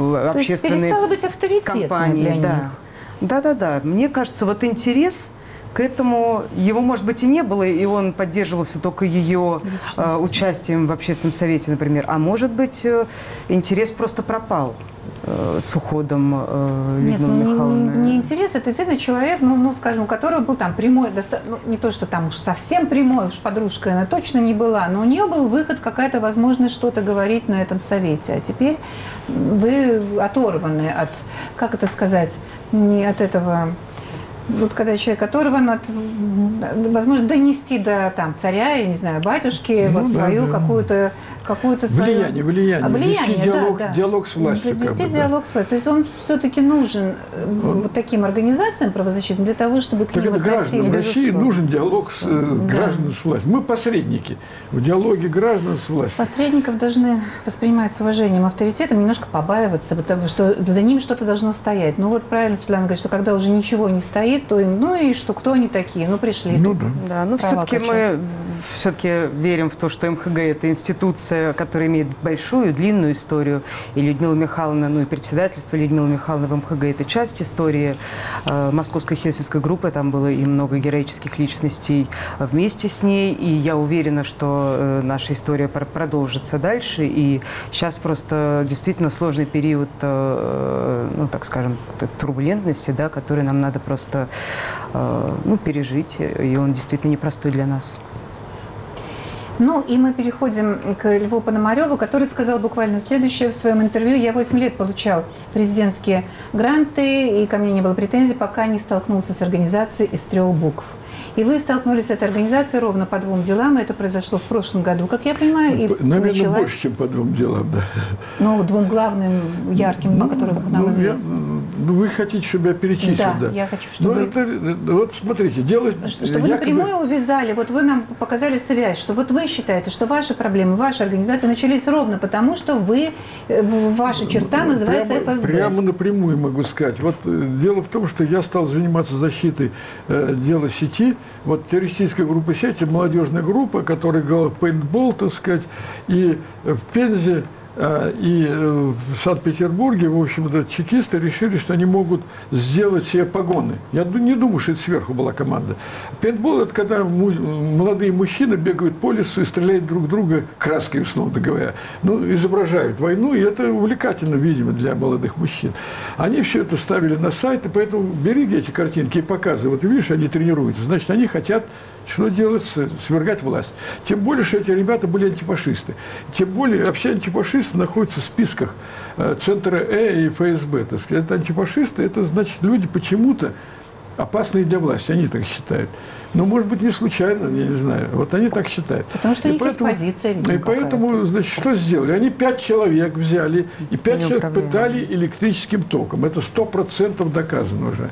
общественные перестала быть авторитетной компании, для них. Да. Мне кажется, вот интерес к этому его, может быть, и не было, и он поддерживался только ее участием в общественном совете, например. А может быть, интерес просто пропал с уходом Людмилы Михайловны? Не интерес, это действительно человек, скажем, у которого был там прямой, не то, что там уж совсем прямой, уж подружкой она точно не была, но у нее был выход, какая-то возможность что-то говорить на этом совете. А теперь вы оторваны от, как это сказать, не от этого... Вот когда человек оторван от, возможно, донести до царя, я не знаю, батюшки, свою какую-то свою... Влияние, диалог с властью. Вести диалог с властью. То есть он все-таки нужен вот таким организациям правозащитным для того, чтобы к ним относились. Гражданам России нужен диалог с гражданами с властью. Мы посредники в диалоге граждан с властью. Посредников должны воспринимать с уважением, авторитетом, немножко побаиваться, потому что за ним что-то должно стоять. Ну вот правильно Светлана говорит, что когда уже ничего не стоит, то им, и что, кто они такие, пришли. Все-таки мы верим в то, что МХГ – это институция, которая имеет большую, длинную историю. И Людмила Михайловна, и председательство Людмилы Михайловны в МХГ – это часть истории Московской Хельсинской группы. Там было и много героических личностей вместе с ней. И я уверена, что наша история продолжится дальше. И сейчас просто действительно сложный период, так скажем, турбулентности, который нам надо просто пережить, и он действительно непростой для нас. И мы переходим к Льву Пономареву, который сказал буквально следующее в своем интервью. Я 8 лет получал президентские гранты, и ко мне не было претензий, пока не столкнулся с организацией из 3 букв. И вы столкнулись с этой организацией ровно по 2 делам. Это произошло в прошлом году, как я понимаю. И наверное, больше, чем по 2 делам, да. 2 главным, ярким, о которых нам известно. Вы хотите, чтобы я перечислил? Да, я хочу, чтобы вот смотрите, дело... Что вы напрямую увязали, вот вы нам показали связь, что вот вы считаете, что ваши проблемы, ваша организация начались ровно потому, что ваша черта называется ФСБ. Прямо напрямую могу сказать. Вот дело в том, что я стал заниматься защитой дела сети. Вот террористическая группа сети, молодежная группа, которая играла в пейнтбол, так сказать, и в Пензе, и в Санкт-Петербурге, в общем-то, чекисты решили, что они могут сделать себе погоны. Я не думаю, что это сверху была команда. Пейнтбол – это когда молодые мужчины бегают по лесу и стреляют друг друга краской, условно говоря. Изображают войну, и это увлекательно, видимо, для молодых мужчин. Они все это ставили на сайт, и поэтому береги эти картинки и показывай. Вот видишь, они тренируются. Значит, они хотят что делать? Свергать власть. Тем более, что эти ребята были антифашисты. Тем более, вообще антифашисты находятся в списках Центра и ФСБ. Так сказать. Это антифашисты, это значит люди почему-то опасные для власти. Они так считают. Может быть, не случайно, я не знаю. Вот они так считают. Потому что у них есть позиция, видимо, и поэтому, значит, что сделали? Они 5 человек взяли, и 5 человек пытали электрическим током. Это 100% доказано уже.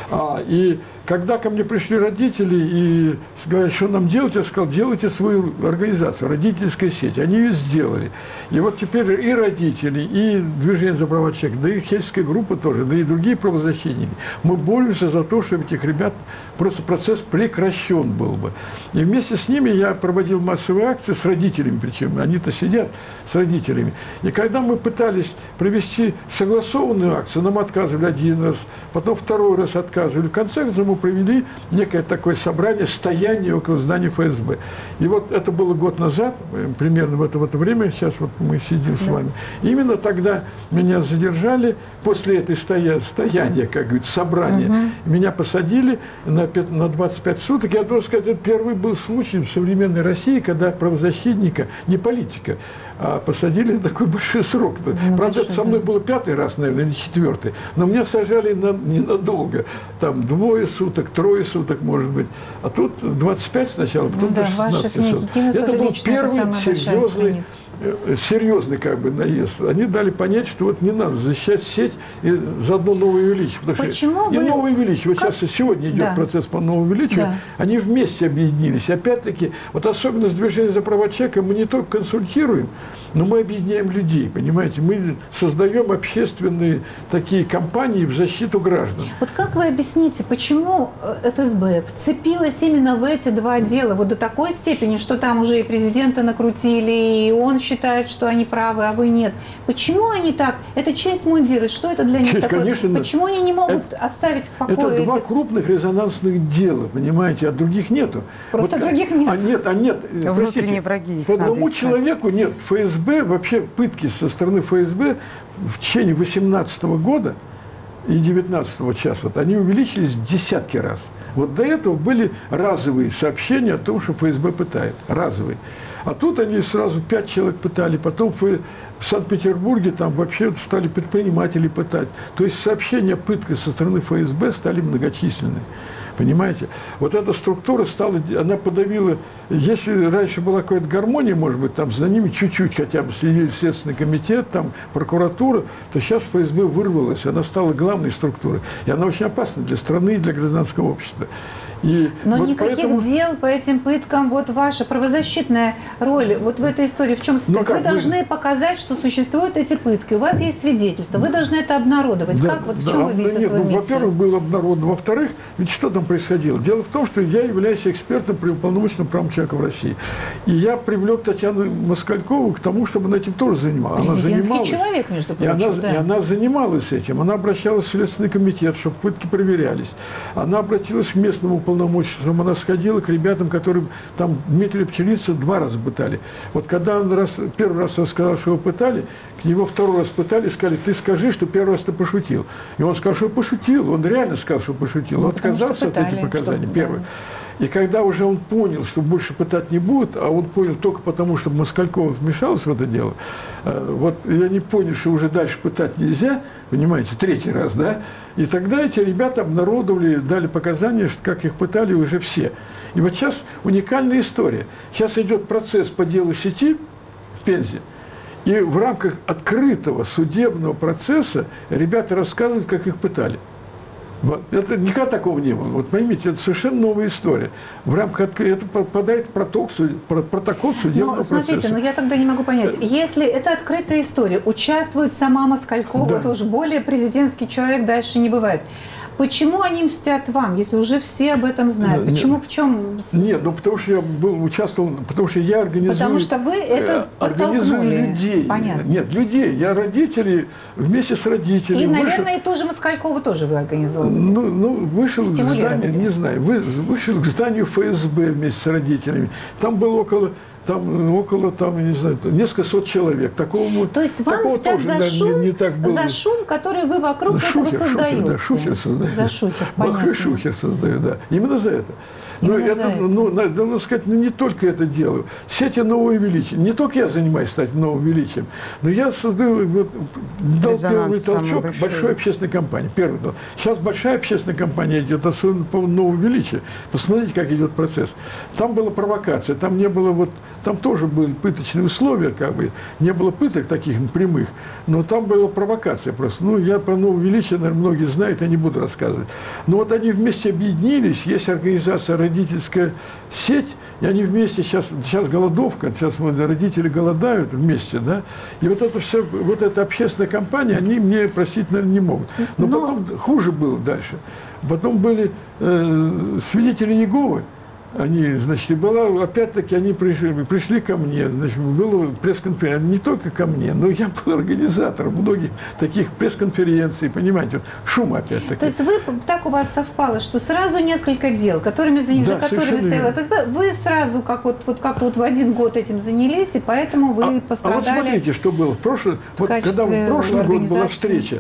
И когда ко мне пришли родители и сказали, что нам делать, я сказал, делайте свою организацию, родительская сеть. Они ее сделали. И вот теперь и родители, и Движение за права человека, да и Хельсинская группа тоже, да и другие правозащитники. Мы боремся за то, чтобы этих ребят просто процесс прекращен был бы. И вместе с ними я проводил массовые акции с родителями, причем они-то сидят с родителями. И когда мы пытались провести согласованную акцию, нам отказывали 1 раз, потом 2 раз отказывали. В конце концов мы провели некое такое собрание, стояние около здания ФСБ. И вот это было год назад, примерно в это время, сейчас вот мы сидим с вами. И именно тогда меня задержали, после этой стояния, как говорится, собрания, меня посадили на 25 суток. Я должен сказать, это первый был случай в современной России, когда правозащитника, не политика, а посадили на такой большой срок. Правда, это со мной было 5-й раз, наверное, или 4-й. Но меня сажали ненадолго. Там 2 суток, 3 суток, может быть. А тут 25 сначала, потом до 16 суток. Это был первый серьезный как бы наезд. Они дали понять, что вот не надо защищать сеть и заодно новое увеличивание. Почему и новое увеличивание. Вот сейчас сегодня идет процесс по новому увеличиванию. Они вместе объединились. Опять-таки, вот особенность Движения за права человека, мы не только консультируем, но мы объединяем людей, понимаете? Мы создаем общественные такие кампании в защиту граждан. Вот как вы объясните, почему ФСБ вцепилась именно в эти 2 дела, вот до такой степени, что там уже и президента накрутили, и он считает, что они правы, а вы нет. Почему они так? Это честь мундира, что это для них такое? Конечно, почему они не могут оставить в покое этих крупных резонансных дел, понимаете, а других нету. Просто других нет. Нет. Внутренние враги. По одному человеку нет. ФСБ, вообще пытки со стороны ФСБ в течение 2018 года и 19 час, вот, они увеличились в десятки раз. Вот до этого были разовые сообщения о том, что ФСБ пытает. Разовые. А тут они сразу 5 человек пытали, потом в Санкт-Петербурге там вообще стали предприниматели пытать. То есть сообщения о пытках со стороны ФСБ стали многочисленны. Понимаете? Вот эта структура стала, она подавила, если раньше была какая-то гармония, может быть, там за ними чуть-чуть хотя бы следили Следственный комитет, там прокуратура, то сейчас ФСБ вырвалась, она стала главной структурой. И она очень опасна для страны и для гражданского общества. Но вот никаких поэтому... дел по этим пыткам, вот ваша правозащитная роль вот в этой истории в чем состоит? Вы должны показать, что существуют эти пытки, у вас есть свидетельства, вы должны это обнародовать. Да, как, вот в чем вы видите свою миссию? Во-первых, было обнародовано. Во-вторых, ведь что там происходило? Дело в том, что я являюсь экспертом при уполномоченном правам человека в России. И я привлек Татьяну Москалькову к тому, чтобы она этим тоже занималась. Президентский человек, между прочим. И она занималась этим. Она обращалась в Следственный комитет, чтобы пытки проверялись. Она обратилась к местному уполномоченному. Она сходила к ребятам, которые там Дмитрия Пчелицына 2 раза пытали. Вот когда он первый раз рассказал, что его пытали, к нему 2-й раз пытали и сказали: ты скажи, что 1-й раз ты пошутил. И он сказал, что пошутил. Он реально сказал, что пошутил. Он отказался от этих показаний. Первое. И когда уже он понял, что больше пытать не будут, а он понял только потому, что Москалькова вмешалась в это дело, вот, и они поняли, что уже дальше пытать нельзя, понимаете, 3-й раз, да, и тогда эти ребята обнародовали, дали показания, что как их пытали уже все. И вот сейчас уникальная история. Сейчас идет процесс по делу сети в Пензе, и в рамках открытого судебного процесса ребята рассказывают, как их пытали. Вот. Это никогда такого не было. Вот поймите, это совершенно новая история. В рамках это попадает в протокол судебного процесса. Смотрите, я тогда не могу понять. Если это открытая история, участвует сама Москалькова, это уж более президентский человек дальше не бывает. Почему они мстят вам, если уже все об этом знают? Почему, в чем? Нет, потому что я участвовал, потому что я организую... Потому что вы это подтолкнули. Людей. Понятно. Нет, людей. Я родители, вместе с родителями. И, наверное, и ту же Москалькову тоже вы организовали. Вышел к зданию, не знаю, вышел к зданию ФСБ вместе с родителями. Там было около, не знаю, несколько сот человек. То есть вам мстят за шум, который вы вокруг этого создаете? Да, шухер создает. За шухер, понятно. Большой шухер создаю, да. Именно за это. Но это, надо сказать, не только это делаю. Сети нового величия. Не только я занимаюсь, кстати, новым величием, но я создаю, дал первый толчок большой общественной кампании. Сейчас большая общественная кампания идет, особенно по новому величию. Посмотрите, как идет процесс. Там была провокация, там не было там тоже были пыточные условия, как бы, не было пыток таких прямых, но там была провокация просто. Я по новому величию, наверное, многие знают, я не буду рассказывать. Но вот они вместе объединились, есть организация «Родительская сеть», и они вместе, сейчас голодовка, сейчас родители голодают вместе, да, и вот это все, вот эта общественная кампания, они мне простить, наверное, не могут. Но потом хуже было дальше. Потом были свидетели Иеговы. Они, значит, опять-таки, они пришли ко мне, значит, была пресс-конференция, не только ко мне, но я был организатором многих таких пресс-конференций, понимаете, шум опять-таки. То есть так у вас совпало, что сразу несколько дел, за которыми стояла ФСБ, вы сразу как-то в один год этим занялись, и поэтому вы пострадали. А вот смотрите, что было. Когда в прошлый год была встреча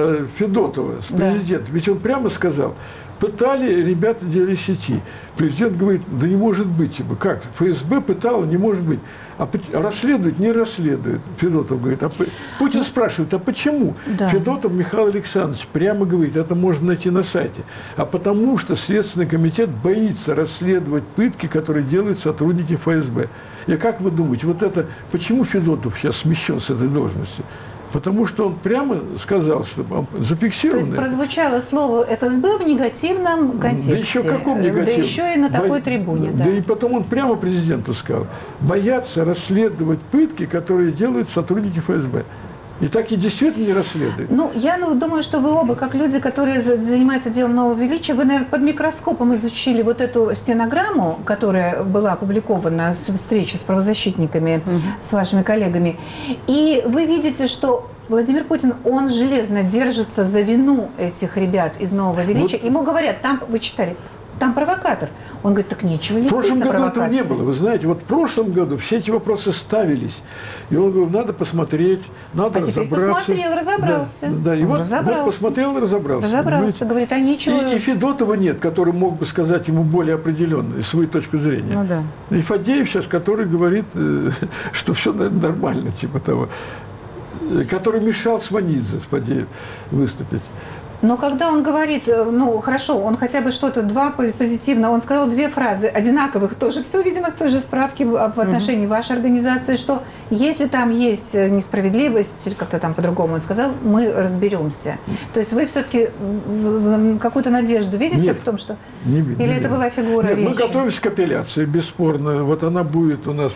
Федотова с президентом, ведь он прямо сказал: пытали ребята делали сети. Президент говорит: да не может быть. Как? ФСБ пытала, не может быть. А расследует, не расследует. Федотов говорит. Путин спрашивает: а почему? Да. Федотов Михаил Александрович прямо говорит: это можно найти на сайте. А потому что Следственный комитет боится расследовать пытки, которые делают сотрудники ФСБ. И как вы думаете, почему Федотов сейчас смещен с этой должности? Потому что он прямо сказал, что он зафиксировано. То есть прозвучало слово ФСБ в негативном контексте. Да еще в каком негативном? Да еще и на такой трибуне. Да и потом он прямо президенту сказал: боятся расследовать пытки, которые делают сотрудники ФСБ. И так и действительно не расследуют. Я думаю, что вы оба, как люди, которые занимаются делом нового величия, вы, наверное, под микроскопом изучили вот эту стенограмму, которая была опубликована с встречи с правозащитниками, с вашими коллегами. И вы видите, что Владимир Путин, он железно держится за вину этих ребят из Нового Величия. Вот. Ему говорят, там, вы читали, там провокатор. Он говорит, так нечего вестись на провокацию. В прошлом году этого не было. Вы знаете, вот в прошлом году все эти вопросы ставились. И он говорил, надо посмотреть, надо разобраться. А теперь посмотрел, разобрался. Да, и вот посмотрел и разобрался. Разобрался, говорит, а нечего... И Федотова нет, который мог бы сказать ему более определенно, свою точку зрения. Ну, да. И Фадеев сейчас, который говорит, что все нормально, типа того. Который мешал Сванидзе, Фадеев, выступить. Но когда он говорит, ну, хорошо, он хотя бы что-то, два позитивно, он сказал две фразы одинаковых тоже, все, видимо, с той же справки в отношении вашей организации, что если там есть несправедливость, или как-то там по-другому он сказал, мы разберемся. То есть вы все-таки какую-то надежду видите в том, что... Не или это была фигура речи? Мы готовимся к апелляции, бесспорно. Вот она будет у нас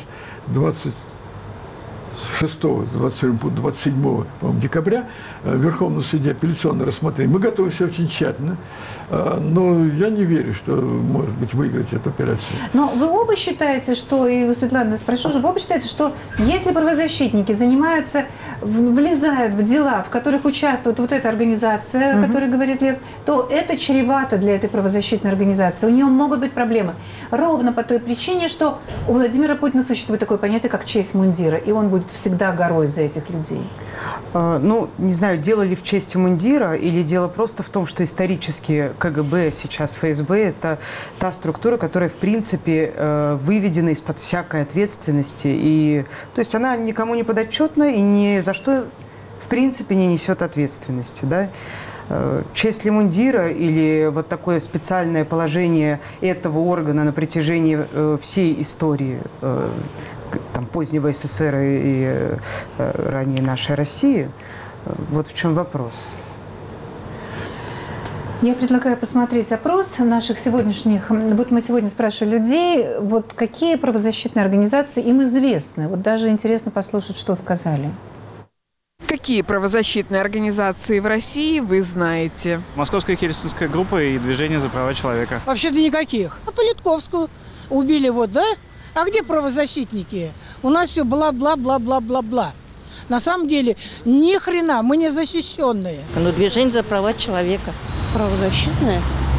27 декабря в Верховном суде апелляционное рассмотрение. Мы готовимся очень тщательно, но я не верю, что, может быть, выиграть эту операцию. Но вы оба считаете, что, и вы, Светлана, спрошу, вы оба считаете, что если правозащитники занимаются, влезают в дела, в которых участвует вот эта организация, о которой говорит Лев, то это чревато для этой правозащитной организации. У нее могут быть проблемы. Ровно по той причине, что у Владимира Путина существует такое понятие, как честь мундира, и он будет всегда горой за этих людей. Ну, не знаю, дело ли в чести мундира или дело просто в том, что исторически КГБ, сейчас ФСБ, это та структура, которая, в принципе, выведена из-под всякой ответственности. И, то есть она никому не подотчетна и ни за что, в принципе, не несет ответственности. Да? Честь ли мундира или вот такое специальное положение этого органа на протяжении всей истории там, позднего СССР и ранее нашей России, вот в чем вопрос. Я предлагаю посмотреть опрос наших сегодняшних. Вот мы сегодня спрашивали людей, вот какие правозащитные организации им известны. Вот даже интересно послушать, что сказали. Какие правозащитные организации в России вы знаете? Московская Хельсинская группа и Движение за права человека. Вообще-то никаких. А Политковскую убили, вот, да? А где правозащитники? У нас все бла-бла-бла-бла-бла-бла. На самом деле, ни хрена, мы не защищенные. Ну, Движение за права человека. Правозащитные?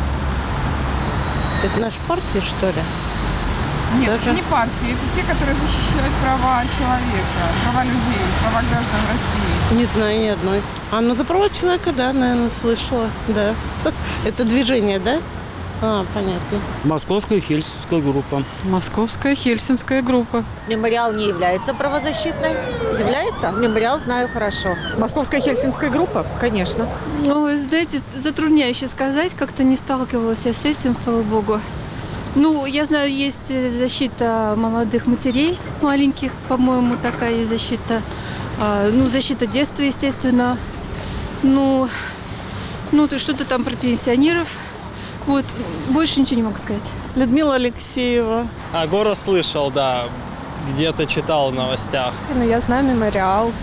Это наша партия, что ли? Нет, это не партии, это те, которые защищают права человека, права людей, права граждан России. Не знаю ни одной. А, ну за права человека, да, наверное, слышала, да. Это движение, да? А, понятно. Московская Хельсинская группа. Московская Хельсинская группа. Мемориал не является правозащитной? Является? Мемориал знаю хорошо. Московская Хельсинская группа? Конечно. Ну, вы знаете, затрудняюще сказать, как-то не сталкивалась я с этим, слава богу. Ну, я знаю, есть защита молодых матерей, маленьких, по-моему, такая есть защита. Ну, защита детства, естественно. Ну, что-то там про пенсионеров. Вот, больше ничего не могу сказать. Людмила Алексеева. Агора слышал, да, где-то читал в новостях. Ну, я знаю Мемориал,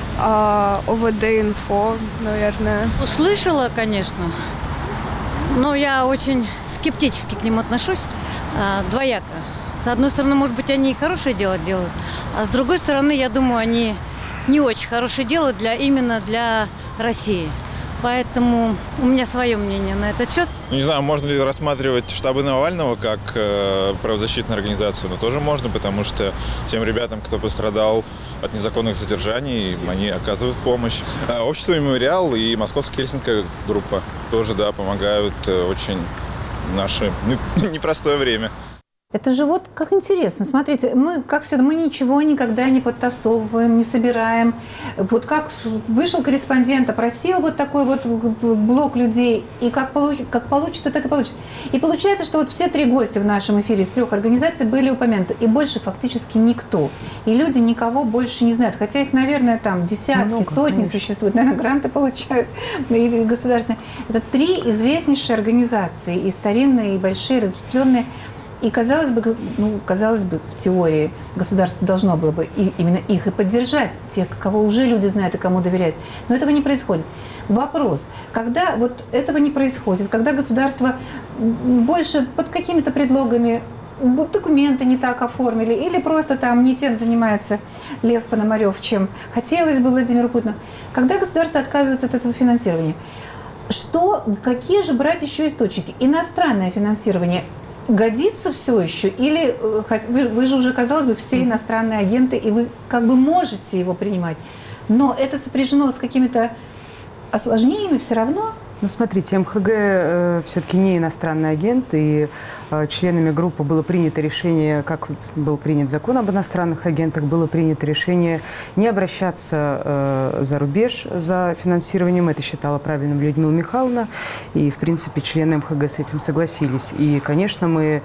ОВД-инфо, наверное. Слышала, конечно, но я очень скептически к ним отношусь, двояко. С одной стороны, может быть, они и хорошее дело делают, а с другой стороны, я думаю, они не очень хорошее дело именно для России. Поэтому у меня свое мнение на этот счет. Не знаю, можно ли рассматривать штабы Навального как правозащитную организацию, но тоже можно, потому что тем ребятам, кто пострадал от незаконных задержаний, они оказывают помощь. Общество «Мемориал» и Московская Хельсинская группа тоже, да, помогают очень в наше непростое время. Это же вот как интересно. Смотрите, мы, как всегда, мы ничего никогда не подтасовываем, не собираем. Вот как вышел корреспондент, опросил вот такой вот блок людей, и как получится, так и получится. И получается, что вот все три гостя в нашем эфире из 3 организаций были упомянуты, и больше фактически никто. И люди никого больше не знают. Хотя их, наверное, там десятки, сотни существуют. Наверное, гранты получают и государственные. Это 3 известнейшие организации, и старинные, и большие, разветвленные. И казалось бы, в теории государство должно было бы именно их и поддержать, тех, кого уже люди знают и кому доверяют. Но этого не происходит. Вопрос, когда вот этого не происходит, когда государство больше под какими-то предлогами документы не так оформили, или просто там не тем занимается Лев Пономарев, чем хотелось бы Владимиру Путину. Когда государство отказывается от этого финансирования, какие же брать еще источники? Иностранное финансирование годится все еще? Или вы же уже, казалось бы, все иностранные агенты, и вы как бы можете его принимать, но это сопряжено с какими-то осложнениями все равно? Ну, смотрите, МХГ все-таки не иностранный агент, и членами группы было принято решение, как был принят закон об иностранных агентах, было принято решение не обращаться за рубеж за финансированием. Это считала правильным Людмила Михайловна, и, в принципе, члены МХГ с этим согласились. И, конечно, мы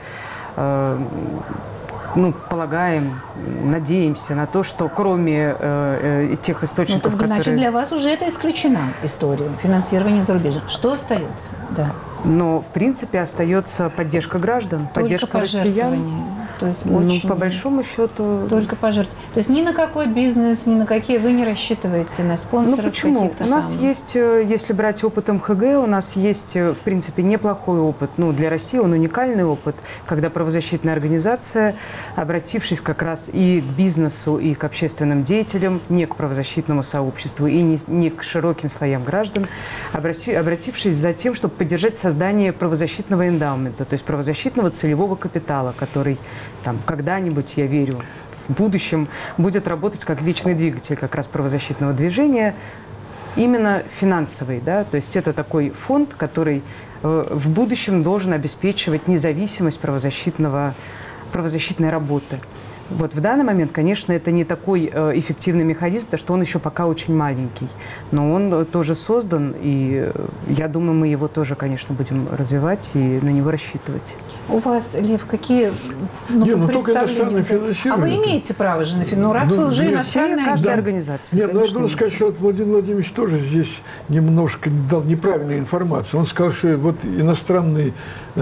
полагаем, надеемся на то, что кроме тех источников, которые... Значит, для вас уже это исключена история финансирования зарубежья. Что остается? Да. Но, в принципе, остается поддержка граждан, только поддержка россиян. То есть очень... по большому счету... Только пожертвования. То есть ни на какой бизнес, ни на какие вы не рассчитываете, на спонсоров почему? каких-то У нас есть, если брать опыт МХГ, у нас есть, в принципе, неплохой опыт. Для России он уникальный опыт, когда правозащитная организация, обратившись как раз и к бизнесу, и к общественным деятелям, не к правозащитному сообществу, и не к широким слоям граждан, обратившись за тем, чтобы поддержать создание правозащитного эндаумента, то есть правозащитного целевого капитала, который когда-нибудь, я верю, в будущем будет работать как вечный двигатель как раз правозащитного движения, именно финансовый, да, то есть это такой фонд, который в будущем должен обеспечивать независимость правозащитной работы. В данный момент, конечно, это не такой эффективный механизм, потому что он еще пока очень маленький. Но он тоже создан, и я думаю, мы его тоже, конечно, будем развивать и на него рассчитывать. У вас, Лев, какие представления? А вы имеете право же на финансирование? Раз вы уже иностранная... Каждая организация. Нет, я должен сказать, что Владимир Владимирович тоже здесь немножко дал неправильную информацию. Он сказал, что иностранные,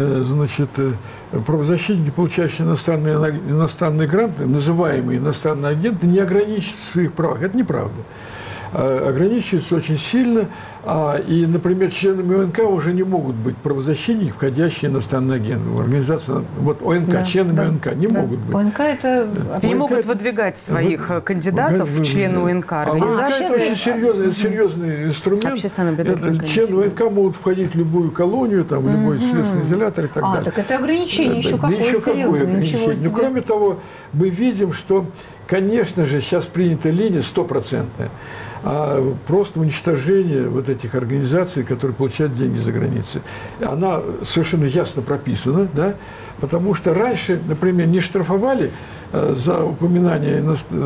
правозащитники, получающие иностранные гранты, называемые иностранные агенты, не ограничиваются в своих правах. Это неправда. Ограничиваются очень сильно. И, например, членами ОНК уже не могут быть правозащитники, входящие иностранные агенты. Организация, ОНК, членами ОНК не могут быть. ОНК это... Они могут выдвигать своих кандидатов в члены ОНК. Организация это очень серьезный инструмент. Члены ОНК могут входить в любую колонию, в любой следственный изолятор и так далее. Так это ограничение еще какое серьезное. Но, кроме того, мы видим, что, конечно же, сейчас принята линия 100%. Просто уничтожение этих организаций, которые получают деньги за границей. Она совершенно ясно прописана, да? Потому что раньше, например, не штрафовали за упоминание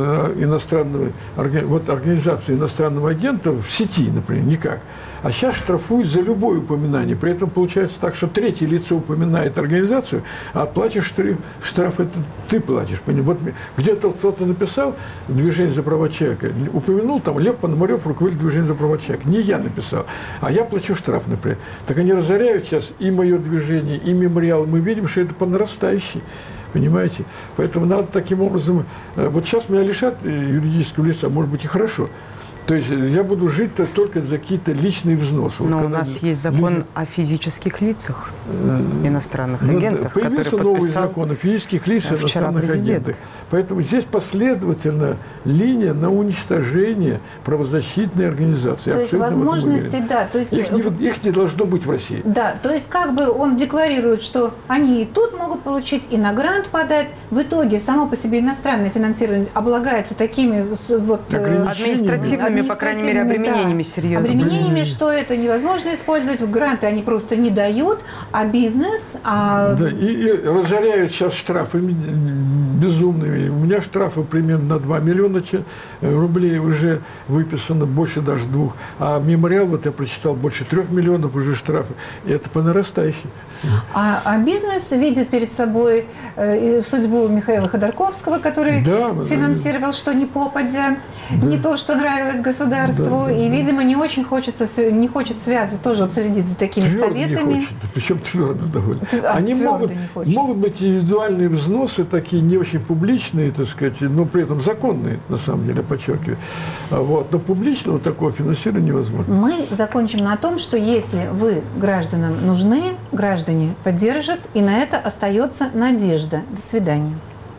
организации иностранного агента в сети, например, никак. А сейчас штрафуют за любое упоминание. При этом получается так, что третье лицо упоминает организацию, а платишь штраф, это ты платишь. Где-то кто-то написал «Движение за права человека», упомянул Лев Пономарев, руководитель Движения за права человека. Не я написал, а я плачу штраф, например. Так они разоряют сейчас и мое движение, и мемориал. Мы видим, что это по нарастающей. Понимаете? Поэтому надо таким образом... сейчас меня лишат юридического лица, может быть, и хорошо. То есть я буду жить только за какие-то личные взносы. Но у нас есть закон о физических лицах иностранных агентов, появился новый закон о физических лицах иностранных агентов. Поэтому здесь последовательно линия на уничтожение правозащитной организации. То есть возможности, да. То есть, их не должно быть в России. Да, то есть как бы он декларирует, что они и тут могут получить, и на грант подать. В итоге само по себе иностранное финансирование облагается такими административными, по крайней мере, обременениями серьезными. Обременениями, что это невозможно использовать. Гранты они просто не дают, а бизнес... Да, и разоряют сейчас штрафы безумными. У меня штрафы примерно на 2 миллиона рублей уже выписано, больше даже 2. А мемориал, я прочитал, больше 3 миллионов уже штрафы. И это по нарастающей. А бизнес видит перед собой судьбу Михаила Ходорковского, который финансировал что ни попадя, не то, что нравилось государству, и, видимо, не хочет связывать, тоже следить за такими советами. Не хочет, причем твердо довольно. Они могут быть индивидуальные взносы, такие не очень очень публичные, так сказать, но при этом законные, на самом деле, подчеркиваю. Вот. Но публичного такого финансирования невозможно. Мы закончим на том, что если вы гражданам нужны, граждане поддержат, и на это остается надежда. До свидания.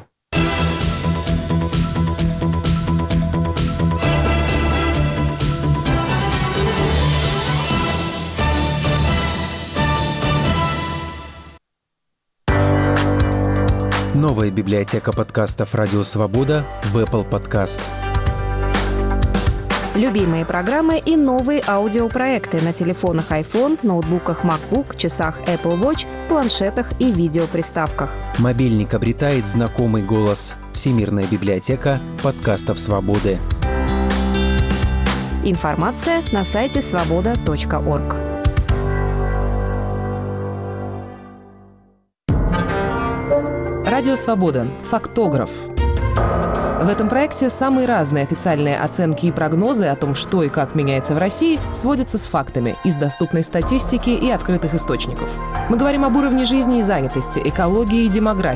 Новая библиотека подкастов «Радио Свобода» в Apple Podcast. Любимые программы и новые аудиопроекты на телефонах iPhone, ноутбуках MacBook, часах Apple Watch, планшетах и видеоприставках. Мобильник обретает знакомый голос. Всемирная библиотека подкастов «Свободы». Информация на сайте svoboda.org. Радио «Свобода». Фактограф. В этом проекте самые разные официальные оценки и прогнозы о том, что и как меняется в России, сводятся с фактами из доступной статистики и открытых источников. Мы говорим об уровне жизни и занятости, экологии и демографии,